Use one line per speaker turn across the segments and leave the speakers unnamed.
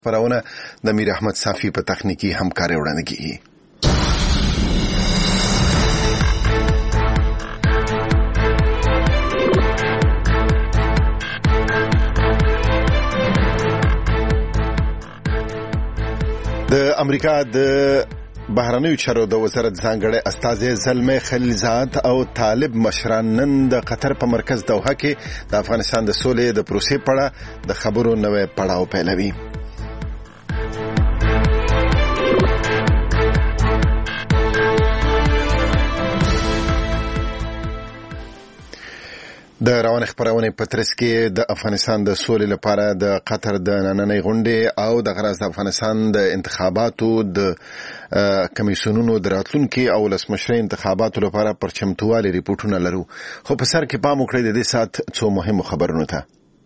پرونه د میر احمد صافی په تخنیکی همکاري وړاندې کیږي. د امریکا د بهرنیو چارو د وزارت ځانګړی استازی زلمه خلیلزاد او طالب مشران نن د قطر په مرکز دوحه کې د افغانستان د سولې د پروسې په اړه د خبرو نوې پړاو پیلوي. د روان خبرونه په ترڅ کې د افغانستان د سولې لپاره د قطر د نننۍ غونډې او د غرض د افغانستان د انتخاباتو د کمیسیونونو د راتلونکي او ولسمشرۍ انتخاباتو لپاره پرچمتوالي ریپورتونه لرو. خو په سر کې پام وکړئ د دې سات څو مهمو خبرونو ته.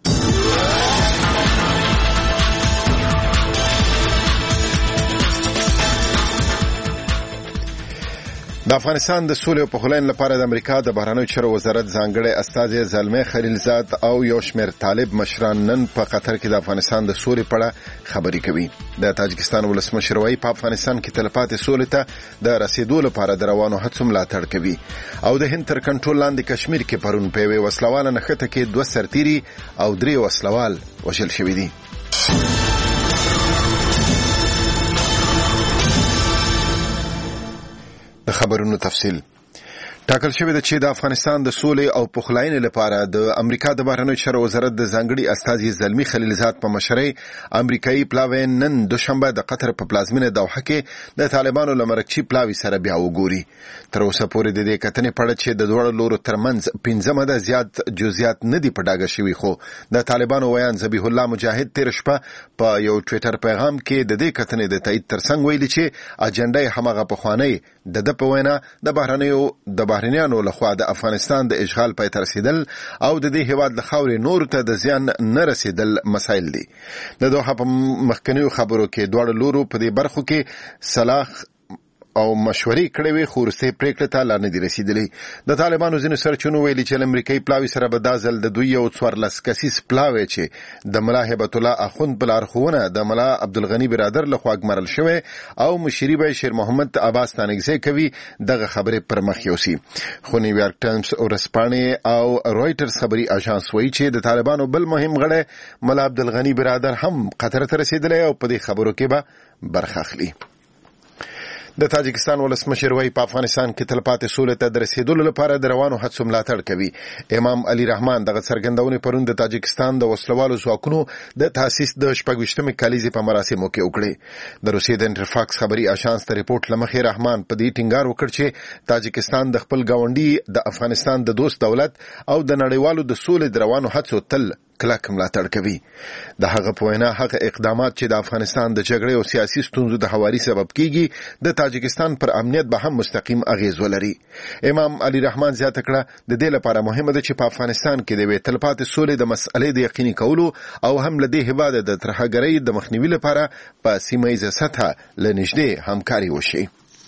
د افغانستان د سولې او پخلاینې لپاره د امریکا د بهرنیو چارو وزارت ځانګړی استازی زلمه خلیلزاد او یو شمېر طالب مشران نن په قطر کې د افغانستان د سولې په اړه خبرې کوي. د تاجکستان ولسمشر وايي په افغانستان کې تلپاتې سولې ته د رسیدو لپاره د روانو هڅو ملاتړ کوي او د هند تر کنټرول لاندې کشمیر کې پرون په یوه وسلواله نښته کې 2 سرتیري او 3 وسلوال وژل شوي دي. د خبرونو تفصیل ټاکل شوی دی چې د افغانستان د سولې او پخلاینې لپاره د امریکا د بهرنیو چارو وزارت د ځانګړي استازي زلمي خلیلزاد په مشرۍ امریکایي پلاوی نن دوشنبه د قطر په پلازمینه دوحه کې د طالبانو له مرکچي پلاوی سره بیا وګوري. تر اوسه پورې د دې کتنې په اړه چې د دوړو لورو ترمنځ 15 د زیات جزئیات نه دي په ډاګه شوي، خو د طالبانو ویان ذبیح الله مجاهد تیر شپه په یو ټویټر پیغام کې د دې کتنې د تایید ترڅنګ ویلي چې اجنډا یې همغه پخوانی د په وینا د بهرنیانو لخوا د افغانستان د اشغال پای ته رسیدل او د دې هیواد له خاورې نور ته د زیان نه رسیدل مسایل دي. د دوحه په مخکنیو خبرو کې دواړو لورو په دې برخو کې صلاح او مشورې کړې وي، خو وروستۍ پریکړې ته لا نه دي رسیدلې. د طالبانو ځینو سرچینو ویلي چې امریکایي پلاوی سره به دا ځل د دوی یو 14 کسیز پلاوی چې د ملا هبت الله اخوند په لارښوونه د ملا عبدالغني برادر لخوا ګمارل شوی او مشري به شیر محمد عباس تانګزی کوي دغه خبرې پر مخ یوسي. خو نیویارک ټایمز ورځپاڼې او رويټرز خبري اژانس وایي چې د طالبانو بل مهم غړی ملا عبدالغني برادر هم قطر ته رسیدلی او په دې خبرو کې به برخه اخلي. د تاجکستان ولسمشر وايي په افغانستان کې تلپاتې سولې ته د رسیدلو لپاره د روانو هڅو ملاتړ کوي. امام علي رحمان دغه څرګندونې پرون د تاجکستان د وسلوالو ځواکونو د تاسیس د 26مې کلیزې په مراسمو کې وکړي. د روسیې د انټرفاکس خبري اژانس ته ریپورت لمخې رحمان په دې ټینګار وکړ چې تاجکستان د خپل ګاونډي د افغانستان د دوست دولت او د نړیوالو د سولې د روانو هڅو تل کلک ملاتړ کوي. د هغه په وینا هغه اقدامات چې د افغانستان د جګړې او سیاسي ستونزو د هواري سبب کیږي د تاجکستان پر امنیت به هم مستقیم اغیز ولري. امام علي رحمان زیاته کړه د دې لپاره مهمه ده چې په افغانستان کې د تلپاتې سولې د مسئلې د یقیني کولو او هم له دې هیواد د ترهګرۍ د مخنیوي لپاره په سیمه ییزه سطحه له نږدې همکاري وشي.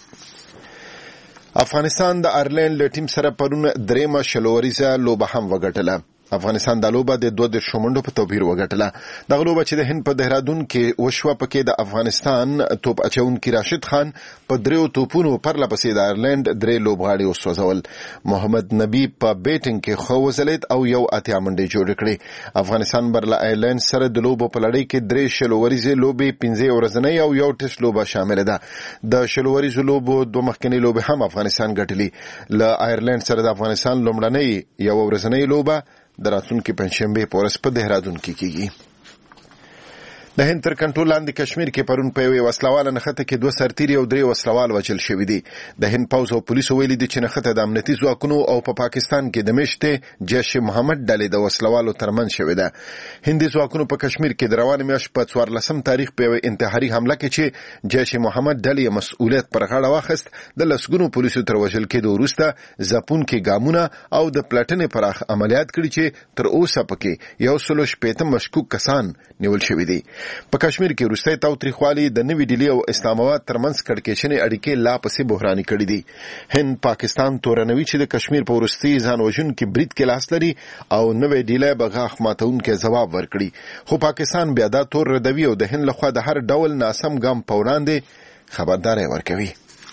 افغانستان د آیرلینډ له ټیم سره پرون 3 شلوریزه لوبه هم وګټله. افغانستان د لوبه د 2 شومنډو په توپیر وګټله. دغه لوبه چې د هند په دهرادون کې وشوه پکې د افغانستان توپ اچونکي راشد خان په 3 توپونو پرلپسې د آیرلینډ 3 لوبغاړي وسوځول. محمد نبی په بیټینګ کې خو وزلید او یو اتیا منډې جوړ کړې. افغانستان برله آیرلینډ سره د لوبو په لړۍ کې 3 شلوریزه لوبې 15 ورځنۍ او یو ټیسټ لوبه شامل ده. د شلوریزه لوبو 2 مخکنی لوبې هم افغانستان ګټلې. له آیرلینډ سره د افغانستان لومړنۍ یو ورځنۍ لوبه د راتلونکي پنځشنبه په ورځ په دهرادون کې کیږي. د هند تر کنټرول لاندې کشمیر کې پرون په یوه وسلواله نښته کې 2 سرتیري او 3 وسلوال وژل شوي دي. د هند پوځ او پولیسو ویلي دي چې نښته د امنیتي ځواکونو او په پاکستان کې د میشتې جیش محمد ډلې د وسلوالو ترمنځ شوې ده. هندي ځواکونو په کشمیر کې د روانې میاشتې په 14 تاریخ په یوه انتحاري حمله کې چې جیش محمد ډلې مسؤلیت پر غاړه واخیست د لسګونو پولیسو تر وژل کېدو وروسته ځپونکي ګامونه او د پلټنې پراخ عملیات کړي چې تر اوسه پکې 160 مشکوک کسان نیول شوي دي. په کشمیر کې وروستي تاوتریخوالي د نوې ډیلی او اسلام آباد ترمنځ کړکېچنې اړیکې لا پسې بحراني کړې دي. هند پاکستان تورنوي چې د کشمیر په وروستي ځان وژونکي برید کې لاس لري او نوې ډیلی به غاښ ماتونکی ځواب ورکړي، خو پاکستان بیا دا تور ردوي او د هند لخوا د هر ډول ناسم ګام په وړاندې خبرداری ورکوي.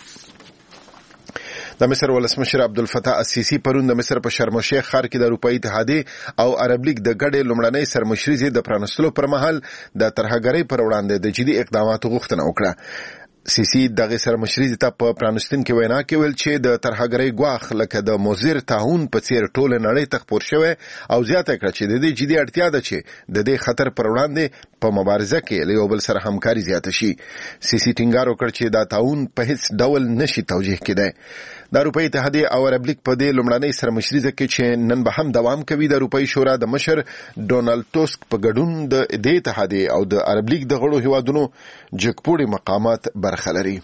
د مصر ولسمشر عبدالفتاح السیسی پرون د مصر په شرم الشیخ ښار کې د اروپایي اتحادیې او عرب لیګ د ګډې لومړنۍ سرمشریزې د پرانستلو پر مهال د ترهګرۍ پر وړاندې د جدي اقداماتو غوښتنه وکړه. سیسی دغه سرمشریزې ته په پرانستون کې وینا کې ویل چې د ترهګرۍ ګواښ لکه د موزیر طاعون په څیر ټول نړۍ ته خپور شوی او زیاته کړه چې د دې جدي اړتیا ده چې د دې خطر پر وړاندې په مبارزه کې له یو بل سره همکاري زیاته شي. سیسی ټینګار وکړ چې دا طاعون په هیڅ ډول نشي توجیه کېدای. د اروپایي اتحادیې او عرب لیګ په دې لومړنۍ سرمشریزه کې چې نن به هم دوام کوي د اروپایي شورا د مشر ډونالد ټوسک په ګډون د دې اتحادیې او د عرب لیګ د غړو هیوادونو جګپوړي مقامات برخه لري.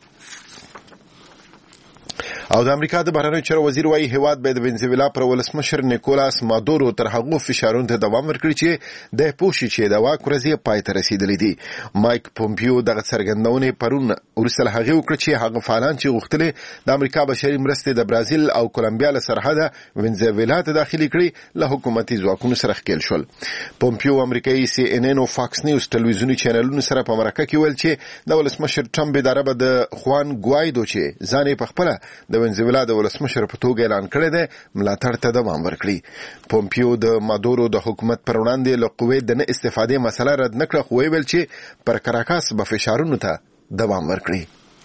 او د امریکا د بهرنیو چارو وزیر وايي هیواد به د وینزویلا پر ولسمشر نیکولاس مادورو تر هغو فشارونو ته دوام ورکړي چې د پوښي چې د واک ورځې پای ته رسیدلې دي. مایک پومپیو دغه څرګندونې پرون وروسته له هغې وکړه چې هغه فعالان چې غوښتلې د امریکا بشري مرستې د برازیل او کولمبیا له سرحده وینزویلا ته داخلي کړي له حکومتي ځواکونو سره ښکېل شول. پومپیو امریکایي CNN او فاکس نیوز ټلویزیوني چینلونو سره په مرکه کې ویل چې د ولسمشر ټرمپ اداره به د خوان ګوایدو چې ځان یې پخپله د وینزویلا د ولسمشر په توګه اعلان کړی دی ملاتړ ته دوام ورکړي. پومپیو د مادورو د حکومت پر وړاندې له قوې د نه استفادې مسله رد نه کړه، خو ویل چې پر کراکاس به فشارونو ته دوام ورکړي.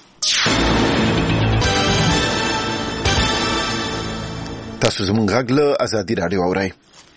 تاسو زموږ غږ له ازادي راډیو اورئ.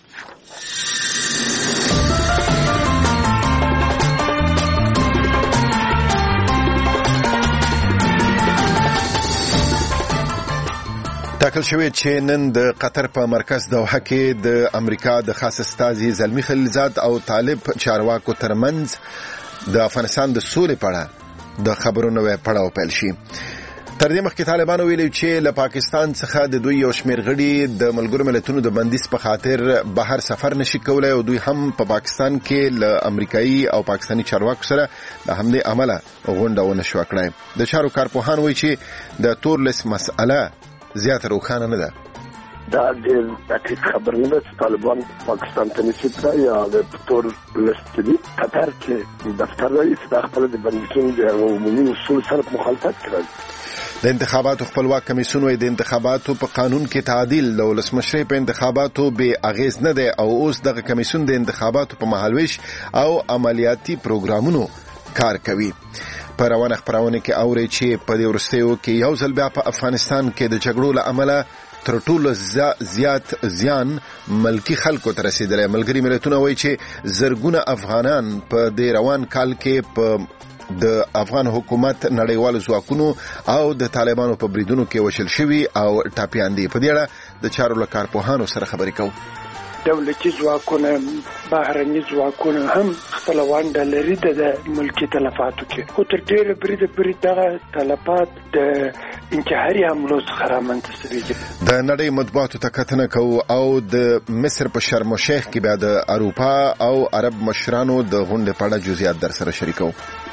ټاکل شوی چې نن د قطر په مرکز دوحه کې د امریکا د خاص استازي زلمی خلیلزاد او طالب چارواکو ترمنځ د افغانستان د سولې په اړه د خبرونو پړاو پیل شي. تر دې مخکې طالبانو ویلي چې له پاکستان څخه د دوی یو شمېر غړي د ملګرو ملتونو د بندیز په خاطر بهر سفر نشي کولای او دوی هم په پاکستان کې له امریکایي او پاکستاني چارواکو سره د حملې عمله غونډه ونه شوه کړی. د چارو کارپوهان وایي چې د تورلس مسأله زیات روښانه نه ده.
دا د دقیق خبر نه ده چې طالبان پاکستان ته نشي تللی یا د تور لست دي. قطر کې دفتر رئیس د خپل د بندیزونو د عمومي اصول سره مخالفت کړی.
د انتخاباتو خپلواک کمیسیون وایي د انتخاباتو په قانون کې تعدیل د ولسمشرۍ په انتخاباتو بې اغیز نه دی او اوس دغه کمیسیون د انتخاباتو په مهالویش او عملیاتي پروګرامونو کار کوي. په روانه خپرونه کې اوري چې په دې وروستیو کې یو ځل بیا په افغانستان کې د جګړو له امله تر ټولو زیات زیان ملکی خلکو ته رسیدلی. ملګري ملتونه وایي چې زرګونه افغانان په دې روان کال کې په د افغان حکومت نړیوالو ځواکونو او د طالبانو په بریدونو کې وشل شوي او ټاپیان دي. په دې اړه د چارو له کارپوهانو سره خبرې کوو.
دولتي ځواکونه بهرني ځواکونه هم خپل ونډه لري د ملکي تلفاتو کې، خو تر ډېره بریده پورې دغه تلفات د انتحاري حملو څخه رامنځته شوي دي.
د نړۍ مطبوعاتو ته کتنه کوو او د مصر په شرم الشیخ کې بیا د اروپا او عرب مشرانو د غونډې په اړه جزئیات در سره شریکوو.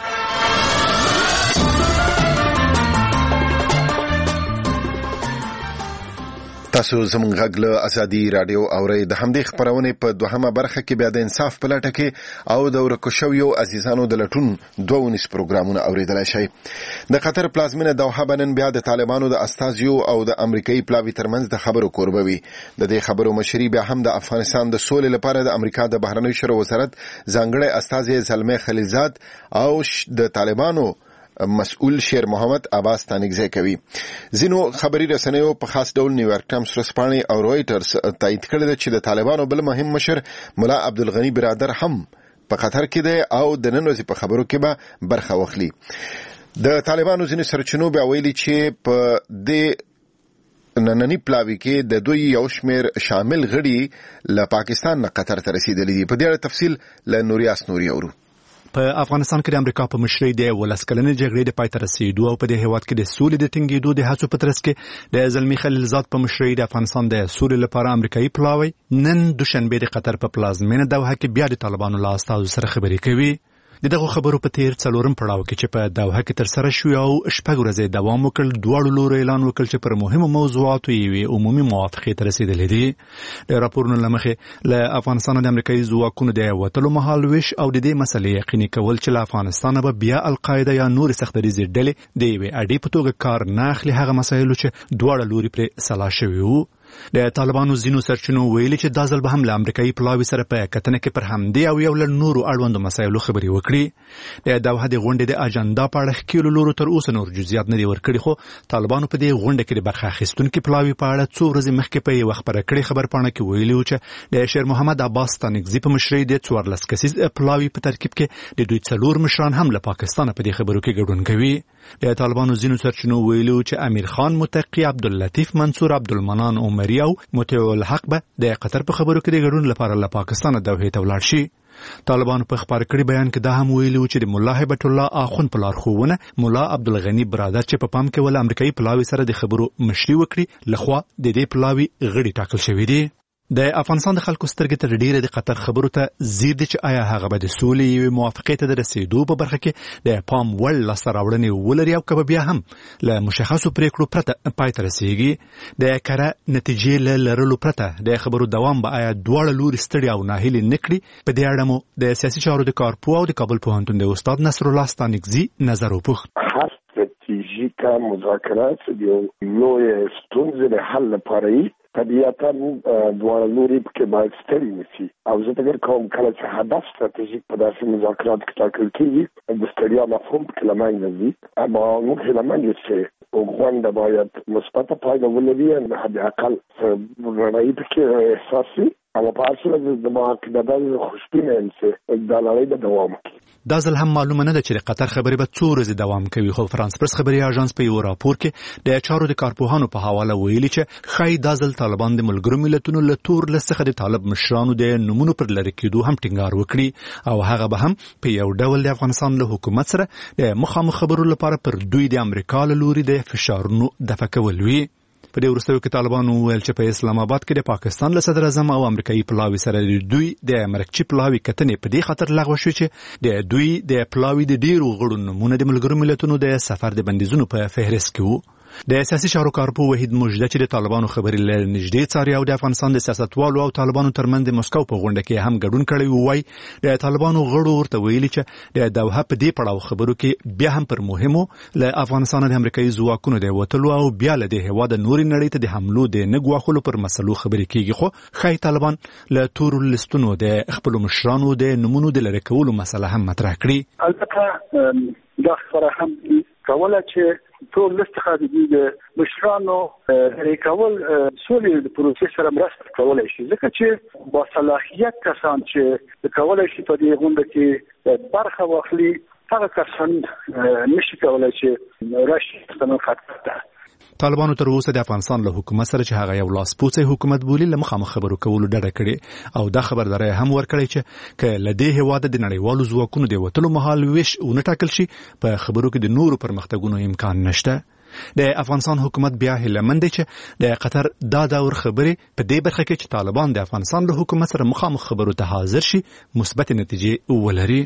تاسو زموږ غږ له ازادي راډیو اورئ. د همدې خپرونې په دوهمه برخه کې بیا د انصاف په لټه کې او د ورکو شویو عزیزانو د لټون 2 پروګرامونه اوریدلای شئ. د قطر پلازمینه دوحه بنن بیا د طالبانو د استازیو او د امریکایي پلاوي ترمنځ د خبرو کوربه وي. د دې خبرو مشري بیا هم د افغانستان د سولې لپاره د امریکا د بهرنیو چارو وزارت ځانګړی استازی زلمی خلیلزاد او د طالبانو مسؤل شیر محمد عباس تانګزی کوي. ځینو خبري رسنیو په خاص ډول نیویارک ټایمز ورځپاڼې او رويټرز تایید کړی دی چې د طالبانو بل مهم مشر مولا عبدالغنی برادر هم په قطر کې دی او د نن ورځې په خبرو کې به برخه واخلي. د طالبانو ځینې سرچینو بیا ویلي چې په دې نننی پلاوی کې د دوی یو شمېر شامل غړي له پاکستان نه قطر ته رسیدلي دي. په دې اړه تفصیل له نوریاس نوري اورو.
په افغانستان کې د امریکا په مشرۍ د ولسکلنې جګړې د پای ته رسیدو او په دې هیواد کې د سولې د ټینګېدو د هڅو په ترڅ کې د زلمی خلیلزاد په مشرۍ د افغانستان د سولې لپاره امریکایي پلاوی نن دوشنبه د قطر په پلازمینه دوحه کې بیا د طالبانو له استازو سره خبرې کوي. دغه خبرو په تیر څلورم پړاو کې چې په دوحه کې تر سره شو او شپږ ورځې دوام وکړ، دواړو لورو اعلان وکړ چې پر مهمو موضوعاتو یې عمومي موافقې ته رسیدلې دي. د راپورونو له مخې له افغانستان د امریکایي ځواکونو د وتلو مهال ویش او د دې مسلې یقیني کول چې له افغانستان به بیا القاعده یا نور سختدریزې ډلې د یوې اډې په توګه کار نه اخلي، هغه مسایلو چې دواړه لوري پرې سلا شوي وو. د طالبانو ځینو سرچینو ویلي چې دا ځل به هم له امریکایي پلاوي سره په کتنه کې پر همدې او یو له نورو اړوندو مسایلو خبرې وکړي. د دوحه د غونډې د اجنډا په اړه ښکېلو لورو تر اوسه نور جزئیات نه دي ورکړي، خو طالبانو په دې غونډه کې د برخه اخیستونکي پلاوي په اړه څو ورځې مخکې په یوه خبره کړې خبرپاڼه کې ویلي و چې د شیر محمد عباس ستانکزي په مشرۍ د 14 کسیز پلاوي په ترکیب کې د دوی 4 مشران هم له پاکستان په دې خبرو کې ګډون کوي. د طالبانو ځینو سرچینو ویلي و چې امیر خان متقی، عبداللطیف منصور، عبدالمنان عمری او متوع الحق به د قطر په خبرو کې د ګډون لپاره له پاکستان دوحې ته ولاړ شي. طالبانو په خبر کړي بیان کې دا هم ویلي و چې د مولا هیبت الله اخوند په لارښوونه مولا عبدالغنی برادر چې په پام کې ول امریکایي پلاوي سره د خبرو مشري وکړي، لخوا د دې پلاوي غړي ټاکل شوی دی. د افغانستان د خلکو سترګې تر ډیره د قطر خبرو ته زیر دي چې آیا هغه به د سولې یوې موافقې ته د رسیدو په برخه کې د پام وړ لاسته راوړنې ولري او که بیا هم له مشخصو پریکړو پرته پای ته رسیږي. د کره نتیجې له لرلو پرته د خبرو دوام به آیا دواړه لوري ستړي او ناهیلي نه کړي؟ په دې اړه مو د سیاسي چارو د کارپوه او د کابل پوهنتون د استاد نصر الله ستانکزي نظر وپوښت.
استراتیژیکه مذاکرات د لویې ستونزې د حل لپاره طبیعتا دواړه لوري کې باید ستړي نشي، او زه فکر کوم کله چې هدف استراتیژیک په داسې مذاکراتو کې ټاکل کېږي د ستړیا مفهوم پکې له منځه ځي. اما موږ هیله مند یو چې غونډه باید مثبته پایله ولري، حداقل رڼایي پکې احساس شي. اما په هر صورت زما عقیده ده خوشبینه یم چې دا لړۍ به دوام وکړي.
دا ځل هم معلومه نه ده چې د قطر خبرې به څو ورځې دوام کوي، خو فرانس پرس خبري اژانس په یو راپور کې د چارو د کارپوهانو په حواله ویلي چې ښایي دا ځل طالبان د ملګرو ملتونو له تور لڅخه د طالب مشرانو د نمونو پر لرې کېدو هم ټینګار وکړي، او هغه به هم په یو ډول د افغانستان له حکومت سره د مخامخ خبرو لپاره پر دوی د امریکا له لوري د فشارونو دفع کول وي. په دې وروستیو کې طالبانو وویل چې په اسلام آباد کې د پاکستان له صدر اعظم او امریکایي پلاوي سره د دوی د مرکچي پلاوي کتنې په دې خاطر لغوه شو چې د دوی د پلاوي د ډیرو غړو نمونه د ملګرو ملتونو د سفر د بندیزونو په فهرست کې وو. د سیاسي چارو کارپوه وحید مجده چې د طالبانو خبرې له نږدې څاري او د افغانستان د سیاستوالو او طالبانو ترمنځ د مسکو په غونډه کې هم ګډون کړی وای، د طالبانو غړو ورته ویلي چې د دوحه په دې پړاو خبرو کې بیا هم پر مهمو له افغانستان د امریکایي ځواکونو د وتلو او بیا له د هېواد نوري نړۍ ته د حملو د نه ګواښلو پر مسلو خبرې کېږي، خو ښایي طالبان له تورو لستونو د خپلو مشرانو د نمونو د لرې کولو مسله هم مطرح کړي.
البته دا خبره هم کوله چې ټول لستخه د مشرانو لرې کول سولې د پروسې سره مرسته کولای شي، ځکه چې با صلاحیت کسان چې کولای شي په دې غونډه کې برخه واخلي هغه کسان نشي کولای چې راشي ستنو خطر ده.
طالبانو تر اوسه د افغانستان له حکومت سره چې هغه یو لاسپوڅی حکومت بولي له مخامخ خبرو کولو ډډه کړې، او دا خبرداری هم ورکړی چې که له دې هېواده د نړیوالو ځواکونو د وتلو مهال ویش ونه ټاکل شي په خبرو کې د نورو پرمختګونو امکان نشته. د افغانستان حکومت بیا هیلهمند دی چې د قطر دا دور خبرې په دې برخه کې چې طالبان د افغانستان له حکومت سره مخامخ خبرو ته حاضر شي مثبت نتیجې ولري.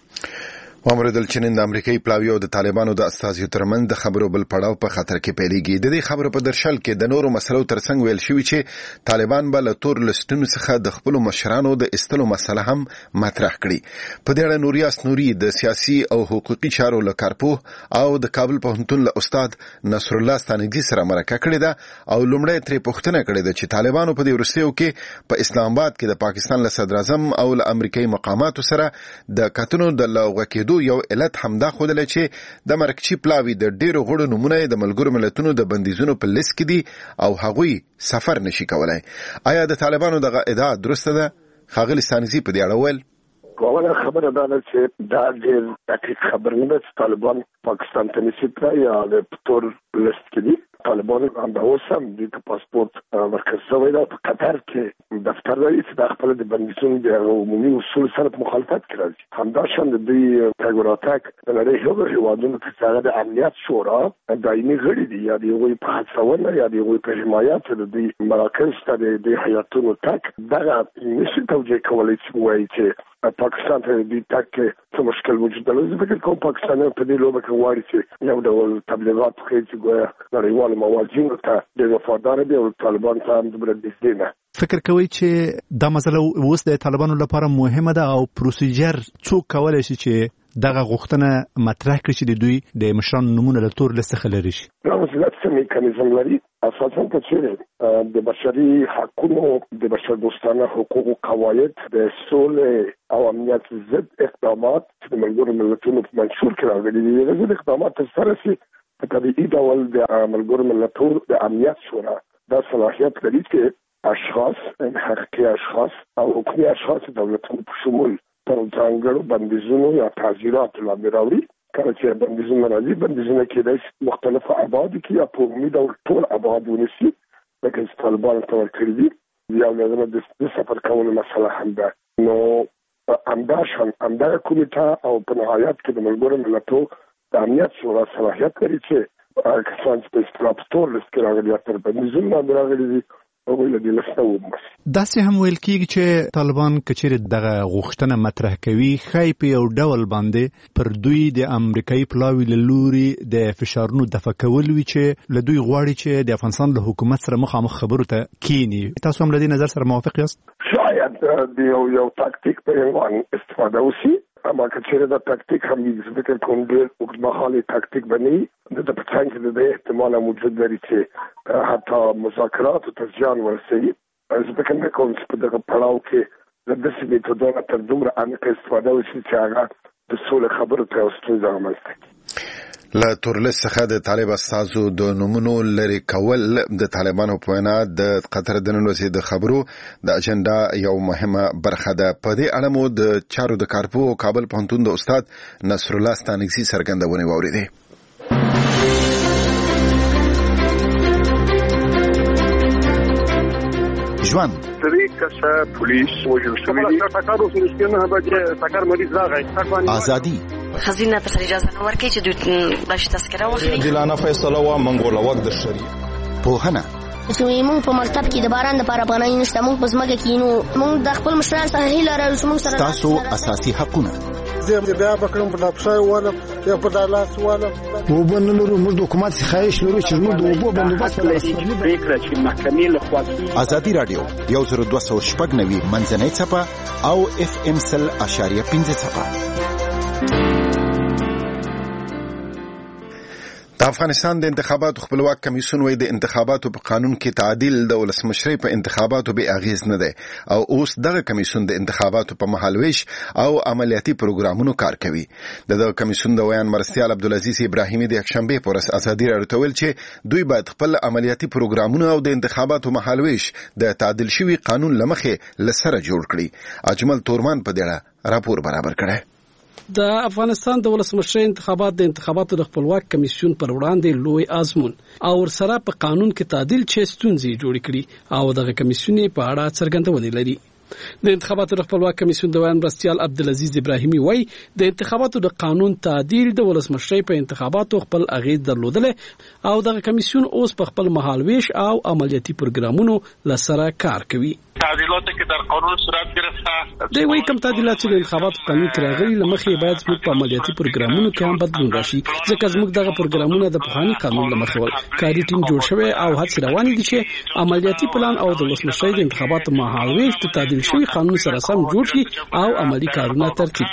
وامردل چې نن د امریکایي پلاوي او د طالبانو د استازیو ترمنځ د خبرو بل پړاو په خطر کې پیلېږي. د دې خبرو په درشل کې د نورو مسلو ترڅنګ ویل شوي چې طالبان به له تور لستونو څخه د خپلو مشرانو د ایستلو مسله هم مطرح کړي. په دې اړه نوریاس نوري د سیاسي او حقوقي چارو له کارپوه او د کابل پوهنتون له استاد نصر الله ستانکزي سره مرکه کړې ده او لومړی ترې پوښتنه کړې ده چې طالبانو په دې وروستیو کې په اسلام آباد کې د پاکستان له صدر اعظم او له امریکایي مقاماتو سره د کتنو د لغوه کېدو یو علت همدا ښودله چې د مرکچي پلاوي د ډیرو غړو نمونه د ملګرو ملتونو د بندیزونو په لیست کې دي او هغوی سفر نشي کولای. آیا د طالبانو دغه ادعا درسته ده؟ ښاغلي ستانکزي په دې اړه ویل
اوله خبره دا ده چې دا ډېر دقیق خبر نه ده چې طالبان پاکستان ته نشي تللی یا د تور لیست کې دي. طالبان هم د اوسم د پاسپورت مرکز شوی دا په قطر کې دفتر لري چې د خپل د بندیزونو د عمومي اصول سره مخالفت کوي. همداشان د دوی تګوراتک د لري هغه هیوادونو چې هغه د امنیت شورا دایمي غړي دي یا د یوې په هڅونه یا د یوې په حمایت د دوی مراکز ته د حیاتونو تک دغه نشي توجیه کولی چې وایي چې پاکستان ته د تک څه مشکل وجود لري. زه فکر کوم پاکستان په دې لوبه کې وایي چې یو ډول تبلیغات کوي چې ګویا نړیوال موازینو ته د وفادار دي او طالبان ته هم د دې نه
فکر کوي چې دا مسله اوس د طالبانو لپاره مهمه ده او پروسیجر څوک کولای شي چې دغه غوښتنه مطرح کړي چې د دوی د مشرانو نمونه له تور لیست څخه لري شي؟
دا وسیله څه میکانیزم لري اساساً چې د بشري حقوقو د بشر دوستانه حقوقو قواعد د سولې او امنیت ضد اقدامات چې د ملګرو ملتونو په منشور کې راغلي دي. دغه اقدامات سره سي په طبيعي ډول د ملګرو ملتونو د امنیت شورا دا صلاحیت لري چې اشخاص حقیقي اشخاص او حقوقي اشخاص دولتونو په شمول پر ځانګړو بندیزونو یا تعزیرات لاندې راوړي. کله چې بندیزونه راځي بندیزونه کېدای مختلف ابعاد کې یا په عمومي ډول ټول ابعاد ونیسي لکه چې طالبان ته ورکړي دي یا لازمه د سفر کولو مسله هم ده. نو همدغه کمیټه او په نهایت کې د ملګرو ملتونو د امنیت شورا صلاحیت لري چې کسان چې په اصطلاح په تور لیست کې راغلي یا تر بندیزونو لاندې راغلي دي
داسې هم ویل کېږي چې طالبان کچېرې دغه غوښتنه مطرح کوي ښایي په یو ډول باندې پر دوی د امریکایي پلاوي له لوري د فشارونو دفع کول وي چې له دوی غواړي چې د افغانستان له حکومت سره مخامخ خبرو ته کینی. تاسو هم له دې نظر سره موافق یاست؟
شاید د یو تاکتیک په عنوان استفاده وشي اما کچېرې دا تاکتیک هم د فکر کوم ډېر اوږدمهاله تاکتیک بني د پټان کې د احتمال موجود لري چې حتی مذاکرات ته زیان ورسوي. زه فکر نه کوم چې په دغه پړاو کې د داسې میتودونو تر دومره عمیقه استفاده وشي چې هغه د سولې خبرو ته ستونزه رامنځته کړي.
له تورلیست څخه د طالب استازو د نومونو لري کول د طالبانو په وینا د قطر د ننوځي د خبرو د اجنډا یو مهمه برخه ده. په دې اړه مو د چارو د کارپو او کابل پوهنتون د استاد نصر الله ستانکزي څرګندونه واوریده. ژوند
پولیس وجود
ازادي
خزینه ته اجازه نه ورکړي چې دوی بلش تذکره واخلي.
دلانه فیصله وا منګوله وخت د شریعه
پوهنه
موږ په مکتب کې د باران د لپاره پناه نشته. موږ په ځمکه کې نو موږ د خپل مشرانو سره هیله لرو چې موږ سره
تاسو اساسي حقونه
زه بیا بکرم په لاپشای والا یا په دالاس والا وبنلو موږ د حکومت خواهش لرو چې موږ د وبو بندوبست
لري فکر چې محکمې له خوا
ازادي رادیو 1290 منځنۍ صفه او FM 100.5 صفه. د افغانستان د انتخاباتو خپلواک کمیسیون وایي د انتخاباتو په قانون کې تعدیل د ولسمشرۍ په انتخاباتو به اغیز نه دی او اوس دغه کمیسیون د انتخاباتو په مهالويش او عملیاتي پروګرامونو کار کوي. د کمیسیون د ویان مرستیال عبدالعزیز ابراهیمي د یکشنبه پر ورځ ازادي راډیو ویل چې دوی باید خپل عملیاتي پروګرامونه او د انتخاباتو مهالويش د تعدیل شوی قانون لمخې لسره جوړ کړي. اجمل تورمان په دې راپور برابر کړی.
د افغانستان د ولسمشرۍ انتخابات د انتخاباتو د خپلواک کمیسیون پر وړاندې لوی آزمون او ورسره په قانون کې تعدیل چې ستونزې جوړې کړي او دغه کمیسیون په اړه څرګندونه لري. د انتخاباتو د خپلواک کمیسیون د ویان مرستیال عبدالعزیز ابراهیمي وایي د انتخاباتو د قانون تعدیل د ولسمشرۍ په انتخاباتو خپل اغیز درلودل او دغه کمیسیون اوس په خپل مهالويش او عملیاتي پروګرامونو لسره کار کوي.
تعدیلات که در قانون صورت گرفته
دی وایي کوم تعدیلات چې د انتخاباتو قانون کې راغلي لمخې باید موږ په عملیاتي پروګرامونو کې هم بدلون راشي ځکه زموږ دغه پروګرامونه د پخواني قانون لمخې ول کاري ټیم جوړ شوی او هڅې روانې دي چې عملیاتي پلان او د ولسمشرۍ د انتخاباتو مهالويش د تعدیل شوی قانون سره سم جوړ شي او عملی کارونه ترتیب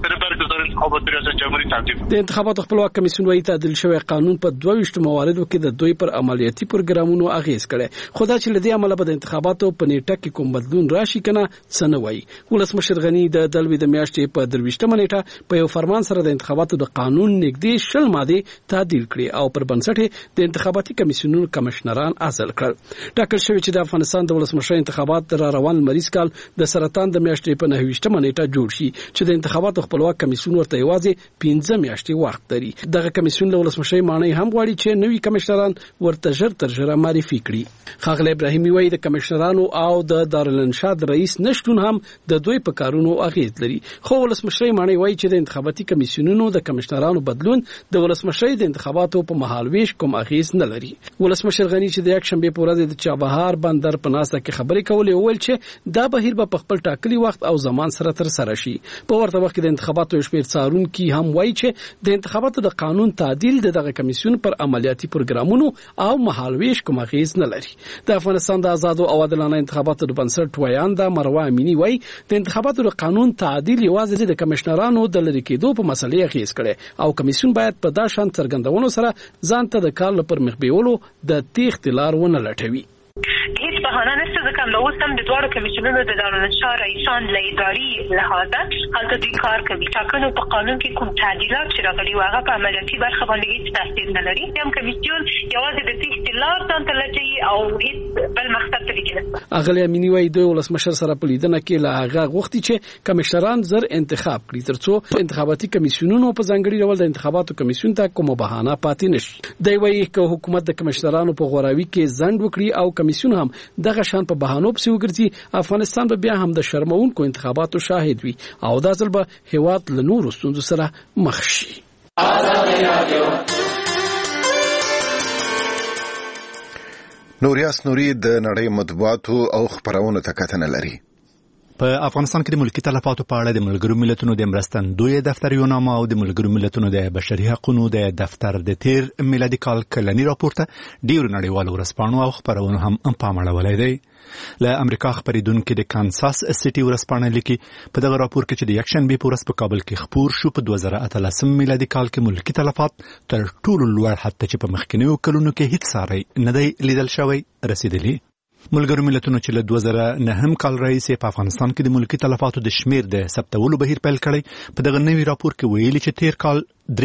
کړي. د انتخاباتو خپلواک کمیسیون وایي تعدیل شوی قانون په 22 مواردو کې د دوی پر عملیاتي پروګرامونو اغیز کړي. خو دا چې لدی عمله به د انتخاباتو په نیټه کې کوم بدلون راشي کنه څنګه وایي. ولسمشر غنی د دلوي د میاشتې په 23 نیټه په یو فرمان سره د انتخاباتو د قانون نږدې 10 ماده تعدیل کړي او پر بنسټ د انتخاباتي کمیسیونونو کمشنران عزل کړل. ټاکل شوی چې د افغانستان د ولسمشر انتخابات را روان مریض کال د سرطان د میاشتې په 29 نیټه جوړ شي چې د انتخاباتو خپلواک کمیسیون کمیسیون ورته یوازې 15 میاشتې وخت لري. دغه کمیسیون له ولسمشر مانای هم غواړي چې نوي کمشنران ورته ژر تر ژره معرفي کړي. ښاغلی ابراهیمي وایي د کمشنرانو او د دارالانشاد رئیس نشټون هم د دوی په کارونو اغیز لري. خو ولسمشر مانای وایي چې د انتخاباتي کمیسیونونو د کمشنرانو بدلون د ولسمشر د انتخاباتو په مهالويش کوم اغیز نه لري. ولسمشر غنی چې د یک شنبه په ورځ د چابهار بندر په ناسته کې خبرې کولې وویل چې دا بهیر به په خپل ټاکلي وخت او زمان سره تر سره شي. په ورته وخت کې د انتخاباتو شمېر څارونکي هم وایي چې د انتخاباتو د قانون تعدیل دغه کمیسیون پر عملیاتي پروګرامونو او مهالويش کوم اغیز نه لري. د افغانستان د آزاد او عادلانه انتخاباتو د بنسټ ویانده مروه امینی وایي د انتخاباتو د قانون تعدیل یوازې د کمشنرانو د لری کېدو په مسلې اغیز کړي او کمیسیون باید په دا شان څرګندونو سره ځان ته د کار لپاره مخ بیولو د تیښتې لار ونه لټوي.
هیڅ بهانه نشته ځکه نو اوس هم د دواړو کمیسیونونو د دارالانشاد رئیسان له اداري لحاظه هلته دوی کار کوي. ټاکنو په قانون کې کوم تعدیلات چې راغلي هغه په عملیاتي برخه باندې هیڅ تاثیر نه لري. هم کمیسیون یوازې د تیښتې لار ځان ته لټوي او هیڅ بل مقصد ته لګي.
اغلی امینی وایي دوی ولسمشر سره په لیدنه کې له هغه غوښتي چې کمشنران زر انتخاب کړي ترڅو انتخاباتي کمیسیونونو په ځانګړي ډول د انتخاباتو کمیسیون ته کومه بهانه پاتې نشي. دوی وایي چې حکومت د کمشنرانو په غوراوي کې ځنډ وکړي او کمیسیون هم دغه شان په بهانو پسې وګرځي افغانستان به بیا هم د شرمونکو انتخاباتو شاهد وي او دا ځل به هیواد له نورو ستونزو سره مخ شي.
نوریاس نوري د نړۍ مطبوعاتو او خبرونو ته کتنه لري.
په افغانستان کې د ملکی تلفاتو په اړه د ملګرو ملتونو د مرستندوی دفتر یو نامه او د ملګرو ملتونو د بشري حقوقو د دفتر د تیر میلادي کال کلنی راپور ته ډیر نړیوال ورسپانو او خبرونه هم پام اړولای دی. له امریکا خبرېدونکو د کانساس سټي ورسپانه لیکي په دغه راپور کې چې د یکشنبه په ورځ په کابل کې خبر شو په 2013 میلادي کال کې ملکی تلفات تر ټولو لوړ حد ته چې په مخکینیو کلونو کې هیڅ ساری نه دی لیدل شوی رسیدلی. ملګرو ملتونو چې له 2009 کال راهیسې په افغانستان کې د ملکی تلفاتو د شمیر د ثبتولو بهیر پیل کړی. په دغه نوي راپور کې ویلي چې تیر کال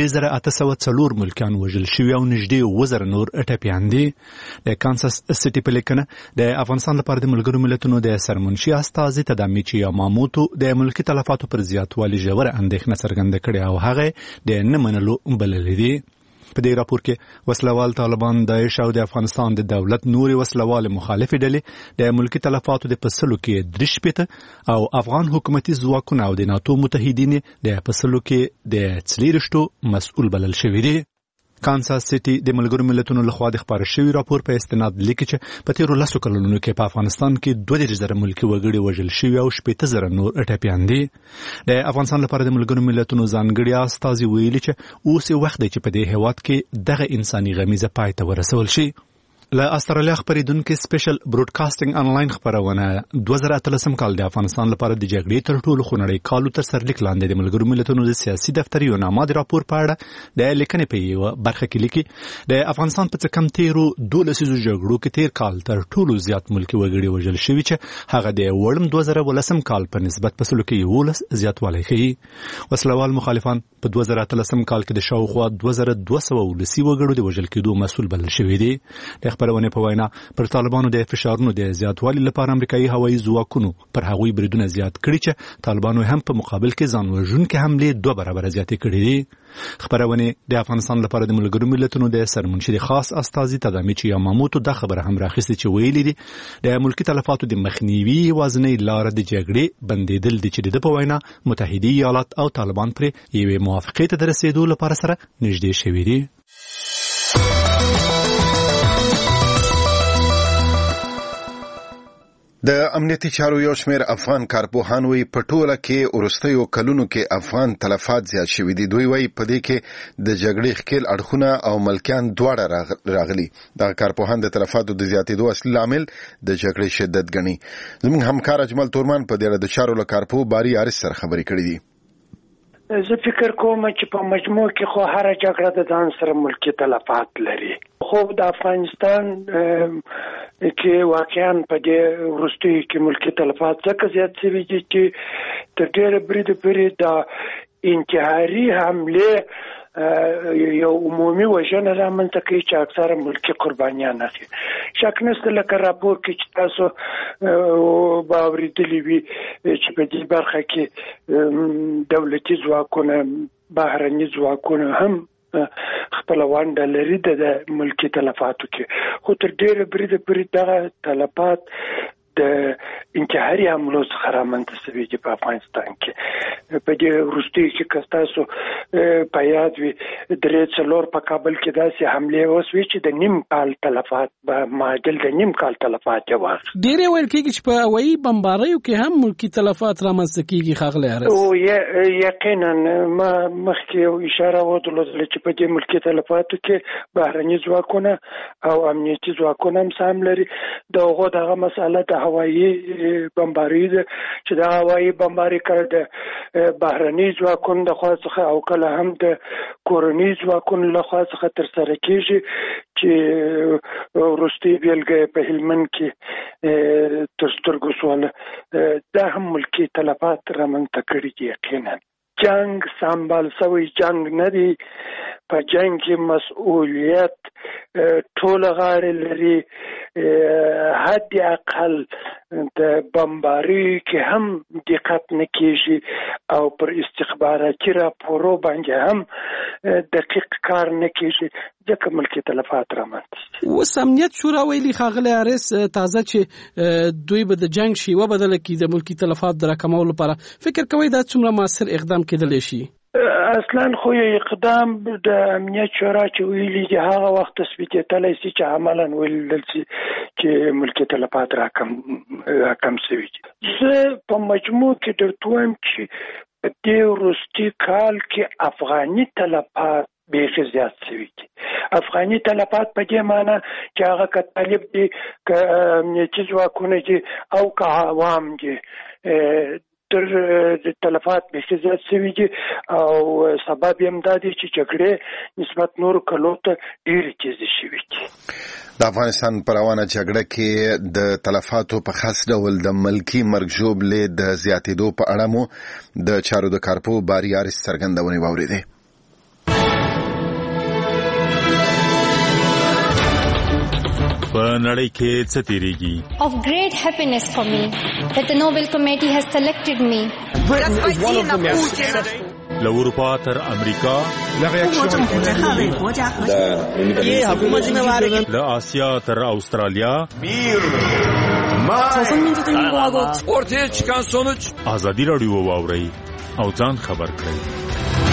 3804 ملکیان وژل شوي او نږدې 2000 نور ټپیان دي. د کانساس سټي په لیکنه د افغانستان لپاره د ملګرو ملتونو د سرمنشي استازي تدامیچی یاماموتو د ملکی تلفاتو پر زیاتوالي ژوره اندېښنه څرګنده کړې او هغه د نه منلو بللې دي. په دې راپور کې وسلوال طالبان داعش او د افغانستان د دولت نوري وسلوال مخالف ډلې د ملکی تلفاتو د پسلو کې درشپته او افغان حکومتي ځواکونه او د ناتو متحدین د پسلو کې د څلورشتو مسؤل بلل شوی دي. کانساس سټي د ملګرو ملتونو لخوا د خبر شوی راپور په استناد لیکي چې په تیرو 10 کلونو کې په افغانستان کې 2000 ملکی وګړي وژل شوي او 18000 نور ټپیان دي. د افغانستان لپاره د ملګرو ملتونو ځانګړي استازي ویلي چې اوس وخت دی چې په دې هیواد کې دغه انساني غمیزه پای ته ورسول شي. له استرالیا خبرېدونکو سپیشل براډکاسټینګ انلاین خبرونه 2013 کال د افغانستان لپاره د جګړې تر ټولو خونړۍ کالو تر سرلیک لاندې د ملګرو ملتونو د سیاسي دفتر یو نامه د راپور په اړه د لیکنې په یو برخه کې لیکي د افغانستان په کم تیرو 12 جګړو کې تیر کال تر ټولو زیات ملکی وګړي وژل شوي چې هغه د وړم 2013 کال په نسبت په سلو کې 11 زیاتوالی ښیي. وسلوال مخالفان په 2013 کال کې د شاوخوا 2200 ولسی وګړو د وژل کېدو مسؤل بلل شوي دي. خبرونه په وینا پر طالبانو د فشارونو د زیاتوالي لپاره امریکایي هوایي ځواکونو پر هغوی بریدونه زیات کړي چې طالبانو هم په مقابل کې ځان وژونکي حملې 2 برابر زیاتې کړې دي. خبرونه د افغانستان لپاره د ملګرو ملتونو د سرمنشي خاص استازي تدامیچی یاماموتو د خبره هم راخسته چې ویلي دي د ملکی تلفاتو د مخنیوي وازنې لار د جګړې بندیدل دي چې د په وینا متحده ایالات او طالبان پر یوه موافقه ته رسیدو لپاره سره نږدې شوي دي.
د امنیتي چارو یو شمېر افغان کارپوهان وایي په ټوله کې وروستیو کلونو کې افغان تلفات زیات شوي دي. دوی وایي په دې کې د جګړې ښکېل اړخونه او ملکیان دواړه راغلي. دغه کارپوهان د تلفاتو د زیاتېدو اصلي لامل د جګړې شدت ګڼي. زموږ همکار اجمل تورمان په دې اړه د چارو له کارپوه باري عارض سره خبرې کړې دي.
زه فکر کوم چې په مجموع کې خو هر جګړه د ځان سره ملکی تلفات لري. خو د افغانستان کې واقعا په دې وروستیو کې ملکی تلفات ځکه زیات شوي دي چې تر ډېره بریده پورې د انتحاري حملې یو عمومي وژنه رامنځته کوي چې اکثره ملکي قربانیان اخلي. شک نشته لکه راپور کې چې تاسو به اورېدلي وي چې په دې برخه کې دولتي ځواکونه بهرني ځواکونه هم خپل ونډه لري د ملکي تلفاتو کې، خو تر ډیره بریده پورې دغه تلفات د انتحاري حملو څخه رامنځته شوي دي په افغانستان کې. په دې وروستیو کې که تاسو په یاد وي 3-4 په کابل کې داسې حملې وسوې چې د نیم کال تلفات به معادل د نیم کال تلفات یې واخلي.
ډېرې ویل کېږي چې په هوایي بمباریو کې هم ملکي تلفات رامنځته کېږي ښاغلی حارث.
او یقینا ما مخکې یو اشاره ودرلودله چې په دې ملکي تلفاتو کې بهرني ځواکونه او امنیتي ځواکونه هم سهم لري. د هغو دغه مسئله د هوایي بمباری ده چې د هوایي بمباری کړه د بهرني ځواکونو د خوا څخه او کله هم د کورني ځواکونو له خوا څخه ترسره کېږي چې وروستۍ بېلګه په هلمند کې تر سترګو شوله. دا هم ملکي تلفات رامنځته کړي دي. یقینا جنگ سمبال سوی جنگ نه دی، په جنگ کې مسؤلیت ټول غاړې لري. حد اقل د بمباری کې هم دقت نه کېږي او پر استخباراتي راپورو باندې هم دقیق کار نه کېږي، ځکه ملکي تلفات رامنځته.
اوس امنیت شورا ویلي ښاغلی حارث تازه چې دوی به د جنگ شیوه بدله کړي د ملکي تلفات د راکمولو لپاره. فکر کوئ دا څومره مؤثر اقدام کېدلی شي؟
اصلا خو یو اقدام د امنیت شورا چې ویلي دي هغه وخت تثبیتېدلی شي چې عملا ویلل شي چې ملکي تلفات راکم شوي دي. زه په مجموع کې درته وایم چې په دې وروستي کال کې افغاني تلفات بیخي زیات شوي دي. افغاني تلفات په دې معنی چې هغه که طالب دي که امنیتي ځواکونه دي او که عوام دي تر تلفات بیخي زیات شوي دي او سبب یې هم دا دی چې جګړې نسبت نورو کلو ته ډېرې تیزې شوي دي.
د افغانستان په روانه جګړه کې د تلفاتو په خاص ډول د ملکي مرګ ژوبلې د زیاتېدو په اړه مو د چارو د کارپو باري حارث څرګندونې واورېدې.
په نړۍ کې څه تیریږي؟
Of great happiness for me that the Nobel Committee has selected me.
له اروپا تر امریکا، له آسیا تر استرالیا،
ortaya çıkan sonuç
ازادي رادیو واورئ او ځان خبر کړئ.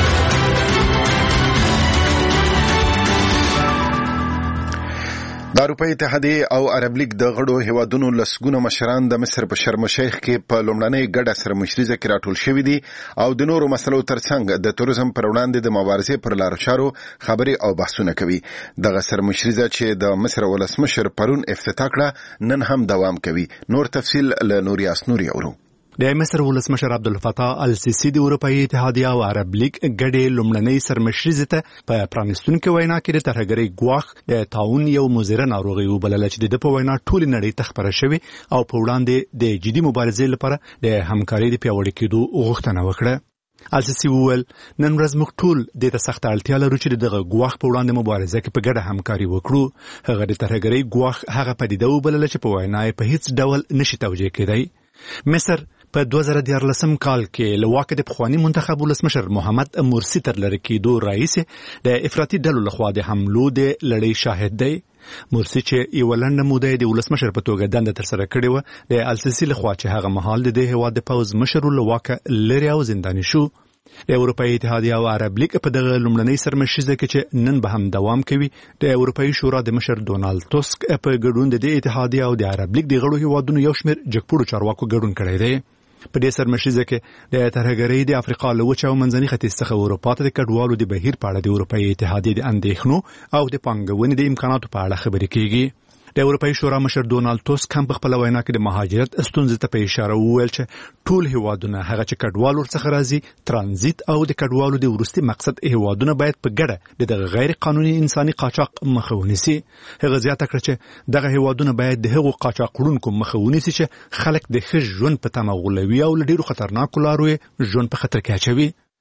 د اروپا اتحادیه او عرب لیگ د غړو هیوادونو لسګونه مشران د مصر په شرم الشیخ کې په لومړنۍ ګډه سرمشریزه کې راټول شوي دي او د نورو مسلو ترڅنګ د توریزم پر وړاندې د مبارزې پر لارو چارو خبرې او بحثونه کوي. دغه سرمشریزه چې د مصر ولسمشر پرون افتتاح کړه نن هم دوام کوي. نور تفصیل له نوریاس نوري اورو.
د مصر ولسمشر عبدالفتاح السیسی د اروپایي اتحادیه او عرب لیگ ګډې لومړنۍ سرمشریزې ته په پرانیستونکې وینا کې د ترهګرۍ ګواښ د طاعون یو مضره ناروغي وبلله چې د په وینا ټولې نړۍ ته خپره شوې او په وړاندې د جدي مبارزې لپاره د همکارۍ د پیاوړي کېدو غوښتنه وکړه. السیسی وویل نن ورځ موږ ټول د سخت اړتیا لرو چې دغه ګواښ په وړاندې مبارزه کې په ګډه همکاري وکړو. هغه د ترهګرۍ ګواښ هغه پدیده وبلله چې په وینا یې په هیڅ ډول نشي توجیه کېدی. مصر په 2014 کال کې له واکه د پخوانی منتخب ولسمشر محمد مرسی تر لرې کېدو رئیس د افراطي ډلو لخوا د حملو د لړۍ شاهد دی. مرسی چې یو لنډه موده د ولسمشر په توګه دنده ترسره کړې و د السیسی لخوا چې هغه مهال د دې هیواد د پوز مشر له واکه لري او زنداني شو. د اروپایي اتحادیه او عرب لیگ په دغه لومړنۍ سرمشریزه کې چې نن به هم دوام کوي د اروپایي شورا د مشر ډونالد ټاسک په ګډون د اتحادیه او د عرب لیگ د غړو هیوادونو یو شمېر جګپوړو چارواکو ګډون کړی دی. په دې سرمشریزه کې د ترهګرۍ د افریقا له وچه او منځني ختیځ څخه اروپا ته د کډوالو د بهیر په اړه د اروپایي اتحادیې د اندېښنو او د پانګونې د امکاناتو په اړه خبرې کیږي. د اروپایي شورا مشر ډونالد ټاسک هم په خپل وینا کې د مهاجرت ستونزې ته په اشاره وویل چې ټول هیوادونه هغه چې کډوال ورڅخه راځي ترانزیت او د کډوالو د وروستي مقصد هیوادونه باید په ګډه د غیر قانوني انساني قاچاق مخه ونیسي. هغه زیاته کړه چې دغه هیوادونه باید د هغو قاچاقونکو مخه ونیسي چې خلک د ښه ژوند په تمه غولوي او له ډېرو خطرناکو لارو ژوند په خطر کې اچوي.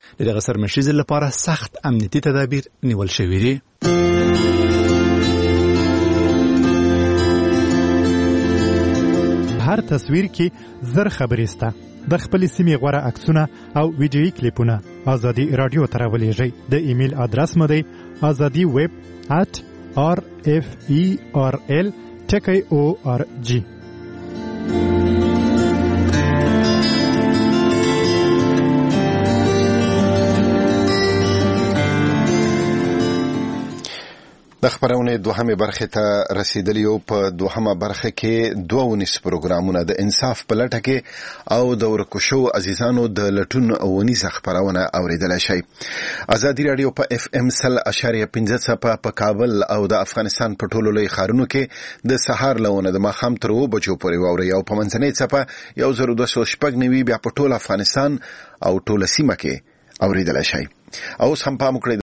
دغه سرمشیز لپاره سخت امنیتي تدابیر نیول شوي دي.
هر تصویر کې زر خبرې سته. د خپل سیمې غوره عکسونه او ویډیویي کلیپونه ازادي رادیو ته راولېږئ. د ایمیل ادرس مو دی azadiweb@referl.org.
د خبرونه دوهمه برخه ته رسیدلی او په دوهمه برخه کې 22 پروګرامونه د انصاف په لټه کې او د ورکوشو عزیزانو د لټون او ونیس خبرونه اوریدل شي. ازادي رادیو په FM 100.15 صفه په کابل او د افغانستان په ټولو لوی ښارونو کې د سهار لونه د ماخام تر 2 بجو پورې واوري او په منځنۍ صفه 1290 بیا په ټول افغانستان او ټول سیمه کې اوریدل شي. او هم په مکړه